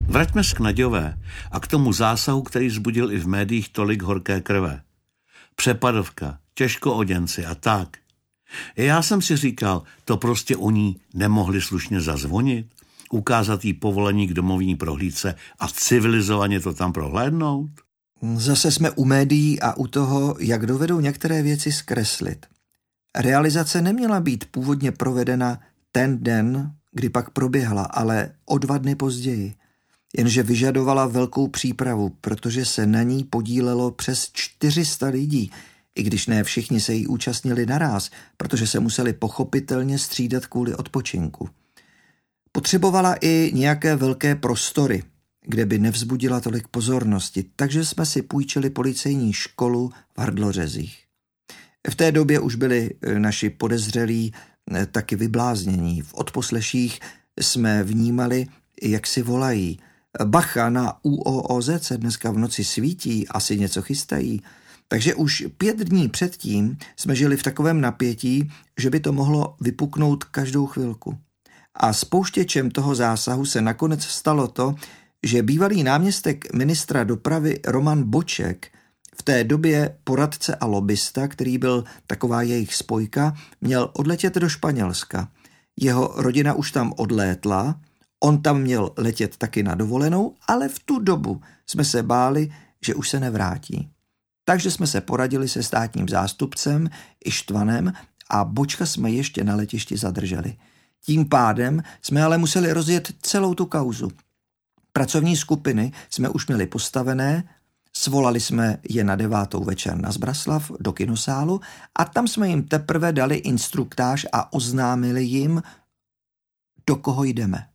Vraťme se k Naďové a k tomu zásahu, který vzbudil i v médiích tolik horké krve. Přepadovka, těžkooděnci a tak. Já jsem si říkal, to prostě u ní nemohli slušně zazvonit, ukázat jí povolení k domovní prohlídce a civilizovaně to tam prohlédnout? Zase jsme u médií a u toho, jak dovedou některé věci zkreslit. Realizace neměla být původně provedena ten den, kdy pak proběhla, ale o 2 dny později. Jenže vyžadovala velkou přípravu, protože se na ní podílelo přes 400 lidí, i když ne všichni se jí účastnili naráz, protože se museli pochopitelně střídat kvůli odpočinku. Potřebovala i nějaké velké prostory, kde by nevzbudila tolik pozornosti, takže jsme si půjčili policejní školu v Hrdlořezích. V té době už byli naši podezřelí taky vybláznění. V odposleších jsme vnímali, jak si volají. Bacha, na ÚOOZ se dneska v noci svítí, asi něco chystají. Takže už 5 dní předtím jsme žili v takovém napětí, že by to mohlo vypuknout každou chvilku. A spouštěčem toho zásahu se nakonec stalo to, že bývalý náměstek ministra dopravy Roman Boček, v té době poradce a lobista, který byl taková jejich spojka, měl odletět do Španělska. Jeho rodina už tam odlétla, on tam měl letět taky na dovolenou, ale v tu dobu jsme se báli, že už se nevrátí. Takže jsme se poradili se státním zástupcem Ištvanem a Bočka jsme ještě na letišti zadrželi. Tím pádem jsme ale museli rozjet celou tu kauzu. Pracovní skupiny jsme už měli postavené, svolali jsme je na 9. večer na Zbraslav do kinosálu a tam jsme jim teprve dali instruktáž a oznámili jim, do koho jdeme.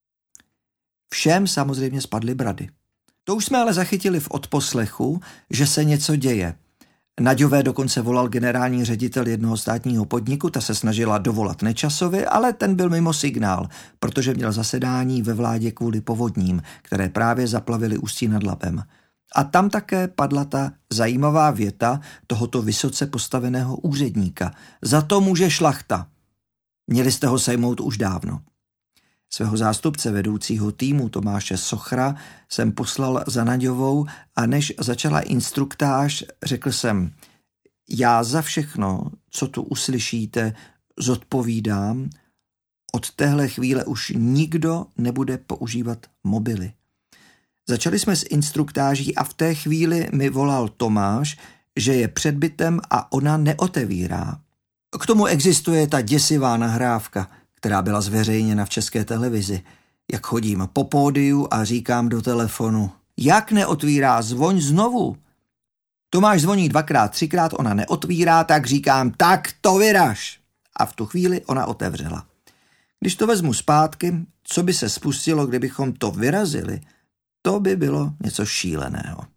Všem samozřejmě spadly brady. To už jsme ale zachytili v odposlechu, že se něco děje. Naďové dokonce volal generální ředitel jednoho státního podniku, ta se snažila dovolat Nečasovi, ale ten byl mimo signál, protože měl zasedání ve vládě kvůli povodním, které právě zaplavily Ústí nad Labem. A tam také padla ta zajímavá věta tohoto vysoce postaveného úředníka. Za to může šlachta. Měli jste ho sejmout už dávno. Svého zástupce vedoucího týmu Tomáše Sochra jsem poslal za Naďovou a než začala instruktáž, řekl jsem, já za všechno, co tu uslyšíte, zodpovídám, od téhle chvíle už nikdo nebude používat mobily. Začali jsme s instruktáží a v té chvíli mi volal Tomáš, že je před bytem a ona neotevírá. K tomu existuje ta děsivá nahrávka, která byla zveřejněna v České televizi. Jak chodím po pódiu a říkám do telefonu, jak neotvírá, zvoň znovu. Tomáš zvoní 2krát, 3krát, ona neotvírá, tak říkám, tak to vyraž. A v tu chvíli ona otevřela. Když to vezmu zpátky, co by se spustilo, kdybychom to vyrazili, to by bylo něco šíleného.